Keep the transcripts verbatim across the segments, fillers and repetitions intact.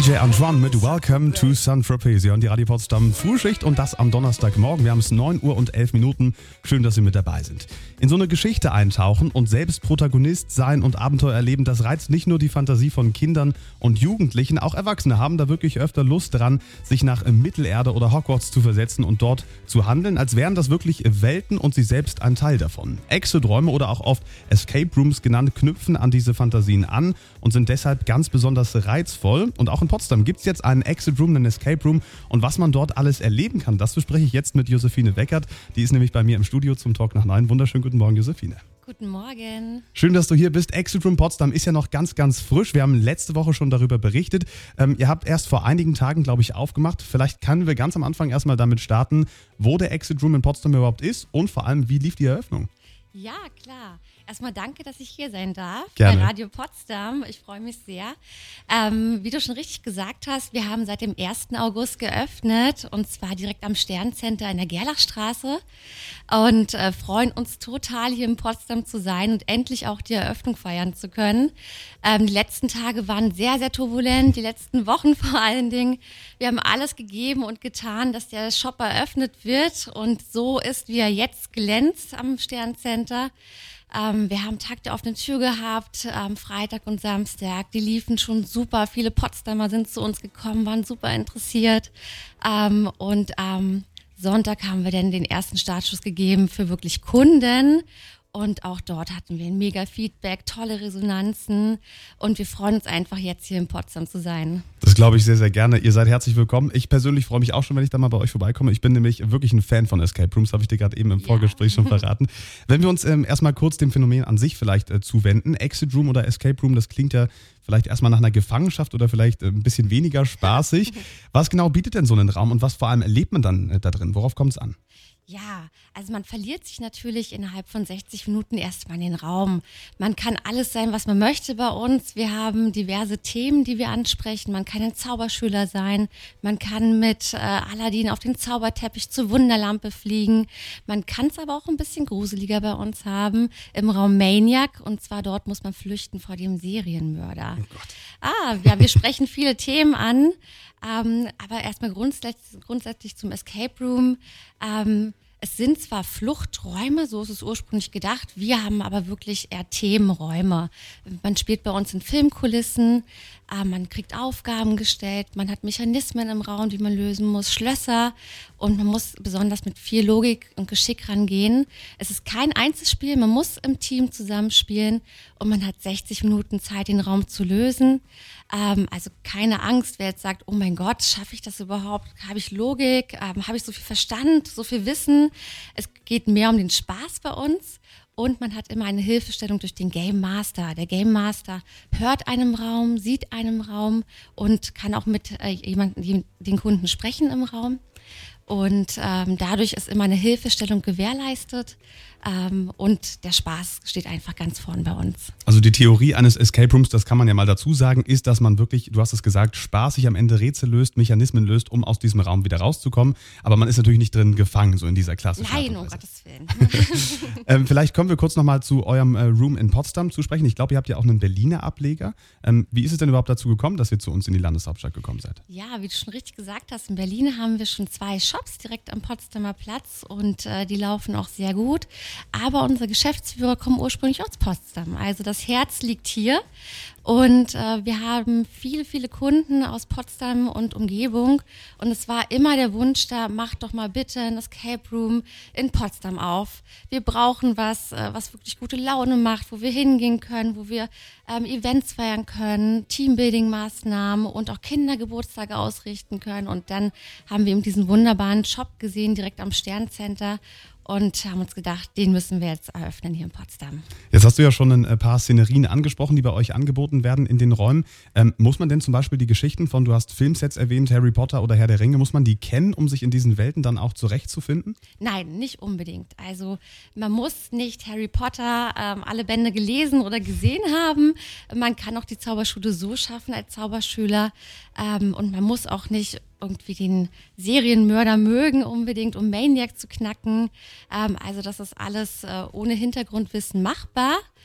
J Antoine mit Welcome to Saint-Tropez. Sie hören die Radio Potsdam Frühschicht und das am Donnerstagmorgen. Wir haben es neun Uhr und elf Minuten. Schön, dass Sie mit dabei sind. In so eine Geschichte eintauchen und selbst Protagonist sein und Abenteuer erleben, das reizt nicht nur die Fantasie von Kindern und Jugendlichen. Auch Erwachsene haben da wirklich öfter Lust dran, sich nach Mittelerde oder Hogwarts zu versetzen und dort zu handeln, als wären das wirklich Welten und sie selbst ein Teil davon. Exodräume oder auch oft Escape Rooms genannt, knüpfen an diese Fantasien an und sind deshalb ganz besonders reizvoll. Und auch in Potsdam gibt es jetzt einen Exit Room, einen Escape Room. Und was man dort alles erleben kann, das bespreche ich jetzt mit Josephine Weckert. Die ist nämlich bei mir im Studio zum Talk nach neun. Wunderschönen guten Morgen, Josephine. Guten Morgen. Schön, dass du hier bist. Exit Room Potsdam ist ja noch ganz, ganz frisch. Wir haben letzte Woche schon darüber berichtet. Ähm, ihr habt erst vor einigen Tagen, glaube ich, aufgemacht. Vielleicht können wir ganz am Anfang erstmal damit starten, wo der Exit Room in Potsdam überhaupt ist und vor allem, wie lief die Eröffnung? Ja, klar. Erstmal danke, dass ich hier sein darf. Gerne. Bei Radio Potsdam. Ich freue mich sehr. Ähm, wie du schon richtig gesagt hast, wir haben seit dem ersten August geöffnet und zwar direkt am Sterncenter in der Gerlachstraße und äh, freuen uns total, hier in Potsdam zu sein und endlich auch die Eröffnung feiern zu können. Ähm, die letzten Tage waren sehr, sehr turbulent, die letzten Wochen vor allen Dingen. Wir haben alles gegeben und getan, dass der Shop eröffnet wird und so ist, wie er jetzt glänzt am Sterncenter. Ähm, wir haben Tag der offenen Tür gehabt, am Freitag und Samstag. Die liefen schon super. Viele Potsdamer sind zu uns gekommen, waren super interessiert. Ähm, und am Sonntag haben wir dann den ersten Startschuss gegeben für wirklich Kunden. Und auch dort hatten wir ein mega Feedback, tolle Resonanzen und wir freuen uns einfach, jetzt hier in Potsdam zu sein. Das glaube ich sehr, sehr gerne. Ihr seid herzlich willkommen. Ich persönlich freue mich auch schon, wenn ich da mal bei euch vorbeikomme. Ich bin nämlich wirklich ein Fan von Escape Rooms, habe ich dir gerade eben im Vorgespräch ja. schon verraten. Wenn wir uns ähm, erstmal kurz dem Phänomen an sich vielleicht äh, zuwenden. Exit Room oder Escape Room, das klingt ja vielleicht erstmal nach einer Gefangenschaft oder vielleicht äh, ein bisschen weniger spaßig. Was genau bietet denn so einen Raum und was vor allem erlebt man dann äh, da drin? Worauf kommt es an? Ja, also man verliert sich natürlich innerhalb von sechzig Minuten erstmal in den Raum. Man kann alles sein, was man möchte bei uns. Wir haben diverse Themen, die wir ansprechen. Man kann ein Zauberschüler sein. Man kann mit äh, Aladdin auf den Zauberteppich zur Wunderlampe fliegen. Man kann es aber auch ein bisschen gruseliger bei uns haben im Raum Maniac. Und zwar dort muss man flüchten vor dem Serienmörder. Oh Gott. Ah, ja, wir sprechen viele Themen an. Ähm, aber erstmal grundsätzlich, grundsätzlich zum Escape Room. Ähm, es sind zwar Fluchträume, so ist es ursprünglich gedacht, wir haben aber wirklich eher Themenräume. Man spielt bei uns in Filmkulissen, äh, man kriegt Aufgaben gestellt, man hat Mechanismen im Raum, die man lösen muss, Schlösser und man muss besonders mit viel Logik und Geschick rangehen. Es ist kein Einzelspiel, man muss im Team zusammenspielen und man hat sechzig Minuten Zeit, den Raum zu lösen. Ähm, also keine Angst, wer jetzt sagt, oh mein Gott, schaffe ich das überhaupt? Habe ich Logik? Ähm, habe ich so viel Verstand, so viel Wissen? Es geht mehr um den Spaß bei uns und man hat immer eine Hilfestellung durch den Game Master. Der Game Master hört einen Raum, sieht einen Raum und kann auch mit äh, jemandem, den Kunden sprechen im Raum. Und ähm, dadurch ist immer eine Hilfestellung gewährleistet ähm, und der Spaß steht einfach ganz vorn bei uns. Also die Theorie eines Escape Rooms, das kann man ja mal dazu sagen, ist, dass man wirklich, du hast es gesagt, spaßig am Ende Rätsel löst, Mechanismen löst, um aus diesem Raum wieder rauszukommen. Aber man ist natürlich nicht drin gefangen, so in dieser klassischen Art und Nein, um Weise. Gottes Willen. ähm, vielleicht kommen wir kurz nochmal zu eurem äh, Room in Potsdam zu sprechen. Ich glaube, ihr habt ja auch einen Berliner Ableger. Ähm, wie ist es denn überhaupt dazu gekommen, dass ihr zu uns in die Landeshauptstadt gekommen seid? Ja, wie du schon richtig gesagt hast, in Berlin haben wir schon zwei Shops direkt am Potsdamer Platz und äh, die laufen auch sehr gut. Aber unsere Geschäftsführer kommen ursprünglich aus Potsdam. Also das Herz liegt hier und äh, wir haben viele, viele Kunden aus Potsdam und Umgebung und es war immer der Wunsch da, macht doch mal bitte ein Escape Room in Potsdam auf. Wir brauchen was, äh, was wirklich gute Laune macht, wo wir hingehen können, wo wir ähm, Events feiern können, Teambuilding-Maßnahmen und auch Kindergeburtstage ausrichten können. Und dann haben wir eben diesen wunderbaren Shop gesehen, direkt am Sterncenter und haben uns gedacht, den müssen wir jetzt eröffnen hier in Potsdam. Jetzt hast du ja schon ein paar Szenerien angesprochen, die bei euch angeboten werden in den Räumen. Ähm, muss man denn zum Beispiel die Geschichten von, du hast Filmsets erwähnt, Harry Potter oder Herr der Ringe, muss man die kennen, um sich in diesen Welten dann auch zurechtzufinden? Nein, nicht unbedingt. Also man muss nicht Harry Potter ähm, alle Bände gelesen oder gesehen haben. Man kann auch die Zauberschule so schaffen als Zauberschüler ähm, und man muss auch nicht irgendwie den Serienmörder mögen unbedingt, um Maniac zu knacken. Ähm, also das ist alles äh, ohne Hintergrundwissen machbar.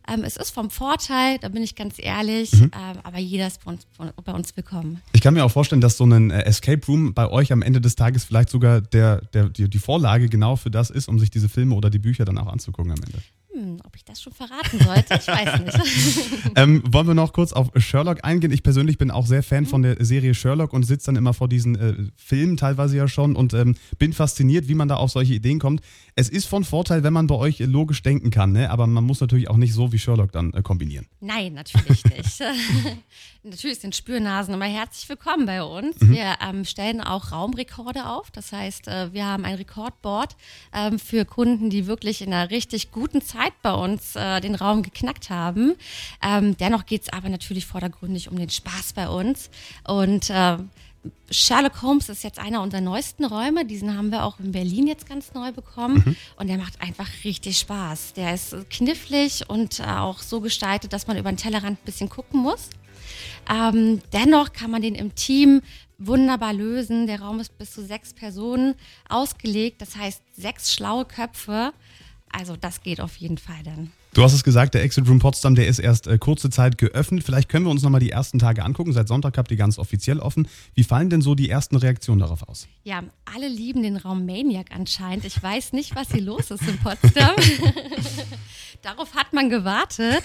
Ähm, es ist vom Vorteil, da bin ich ganz ehrlich, Mhm. ähm, aber jeder ist bei uns, bei uns willkommen. Ich kann mir auch vorstellen, dass so ein äh, Escape Room bei euch am Ende des Tages vielleicht sogar der, der, die, die Vorlage genau für das ist, um sich diese Filme oder die Bücher dann auch anzugucken am Ende. Hm, ob ich das schon verraten sollte, ich weiß nicht. Ähm, wollen wir noch kurz auf Sherlock eingehen? Ich persönlich bin auch sehr Fan von der Serie Sherlock und sitze dann immer vor diesen äh, Filmen teilweise ja schon und ähm, bin fasziniert, wie man da auf solche Ideen kommt. Es ist von Vorteil, wenn man bei euch logisch denken kann, ne? Aber man muss natürlich auch nicht so wie Sherlock dann äh, kombinieren. Nein, natürlich nicht. Natürlich sind Spürnasen immer herzlich willkommen bei uns. Mhm. Wir ähm, stellen auch Raumrekorde auf. Das heißt, äh, wir haben ein Rekordboard ähm, für Kunden, die wirklich in einer richtig guten Zeit bei uns äh, den Raum geknackt haben. Ähm, dennoch geht es aber natürlich vordergründig um den Spaß bei uns. Und äh, Sherlock Holmes ist jetzt einer unserer neuesten Räume. Diesen haben wir auch in Berlin jetzt ganz neu bekommen. Mhm. Und der macht einfach richtig Spaß. Der ist knifflig und äh, auch so gestaltet, dass man über den Tellerrand ein bisschen gucken muss. Ähm, dennoch kann man den im Team wunderbar lösen. Der Raum ist bis zu sechs Personen ausgelegt. Das heißt, sechs schlaue Köpfe. Also das geht auf jeden Fall dann. Du hast es gesagt, der Exit Room Potsdam, der ist erst äh, kurze Zeit geöffnet. Vielleicht können wir uns nochmal die ersten Tage angucken. Seit Sonntag habt ihr ganz offiziell offen. Wie fallen denn so die ersten Reaktionen darauf aus? Ja, alle lieben den Raum Maniac anscheinend. Ich weiß nicht, was hier los ist in Potsdam. Darauf hat man gewartet.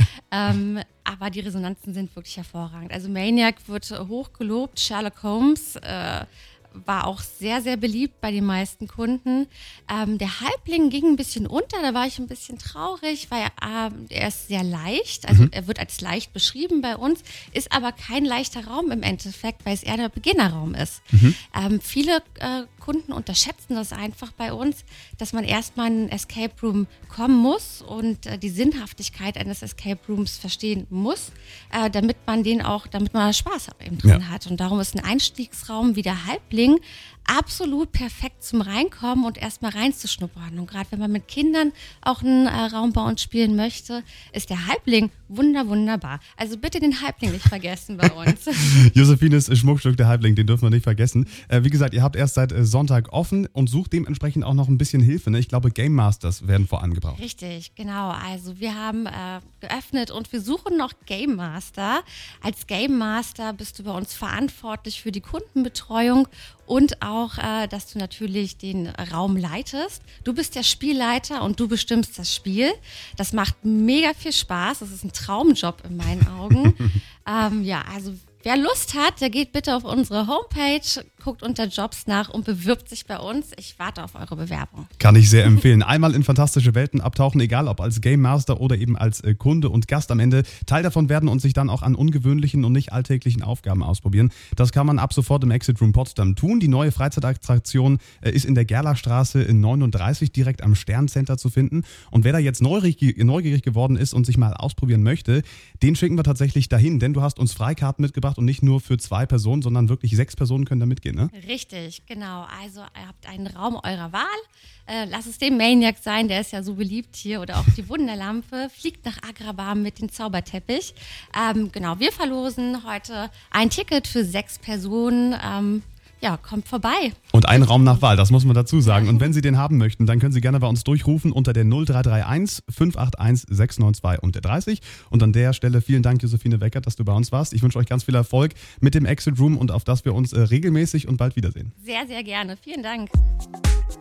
ähm, aber die Resonanzen sind wirklich hervorragend. Also Maniac wird hoch gelobt. Sherlock Holmes äh, war auch sehr, sehr beliebt bei den meisten Kunden. Ähm, der Halbling ging ein bisschen unter, da war ich ein bisschen traurig, weil er, äh, er ist sehr leicht, also mhm. er wird als leicht beschrieben bei uns, ist aber kein leichter Raum im Endeffekt, weil es eher der Beginnerraum ist. Mhm. Ähm, viele äh, Kunden unterschätzen das einfach bei uns, dass man erstmal in einen Escape Room kommen muss und äh, die Sinnhaftigkeit eines Escape Rooms verstehen muss, äh, damit man den auch, damit man Spaß eben drin ja. hat. Und darum ist ein Einstiegsraum wie der Halbling absolut perfekt zum Reinkommen und erstmal reinzuschnuppern. Und gerade wenn man mit Kindern auch einen äh, Raum bei uns spielen möchte, ist der Halbling wunder, wunderbar. Also bitte den Halbling nicht vergessen bei uns. Josephines Schmuckstück, der Halbling, den dürfen wir nicht vergessen. Äh, wie gesagt, ihr habt erst seit äh, Sonntag offen und sucht dementsprechend auch noch ein bisschen Hilfe. Ne? Ich glaube, Game Masters werden voran gebraucht. Richtig, genau. Also wir haben äh, geöffnet und wir suchen noch Game Master. Als Game Master bist du bei uns verantwortlich für die Kundenbetreuung und auch, äh, dass du natürlich den Raum leitest. Du bist der Spielleiter und du bestimmst das Spiel. Das macht mega viel Spaß. Das ist ein Traumjob in meinen Augen. ähm, ja, also wer Lust hat, der geht bitte auf unsere Homepage, guckt unter Jobs nach und bewirbt sich bei uns. Ich warte auf eure Bewerbung. Kann ich sehr empfehlen. Einmal in fantastische Welten abtauchen, egal ob als Game Master oder eben als äh, Kunde und Gast am Ende. Teil davon werden und sich dann auch an ungewöhnlichen und nicht alltäglichen Aufgaben ausprobieren. Das kann man ab sofort im Exit Room Potsdam tun. Die neue Freizeitattraktion äh, ist in der Gerlachstraße in neununddreißig direkt am Sterncenter zu finden. Und wer da jetzt neugierig, neugierig geworden ist und sich mal ausprobieren möchte, den schicken wir tatsächlich dahin, denn du hast uns Freikarten mitgebracht und nicht nur für zwei Personen, sondern wirklich sechs Personen können da mitgehen. Ne? Richtig, genau. Also ihr habt einen Raum eurer Wahl. Äh, lass es den Maniac sein, der ist ja so beliebt hier. Oder auch die Wunderlampe. Fliegt nach Agrabah mit dem Zauberteppich. Ähm, genau, wir verlosen heute ein Ticket für sechs Personen. Ähm, ja, kommt vorbei. Und ein Raum nach Wahl, das muss man dazu sagen. Und wenn Sie den haben möchten, dann können Sie gerne bei uns durchrufen unter der null drei drei eins fünf acht eins sechs neun zwei und der dreißig. Und an der Stelle vielen Dank, Josephine Weckert, dass du bei uns warst. Ich wünsche euch ganz viel Erfolg mit dem Exit Room und auf das wir uns äh, regelmäßig und bald wiedersehen. Sehr, sehr gerne. Vielen Dank.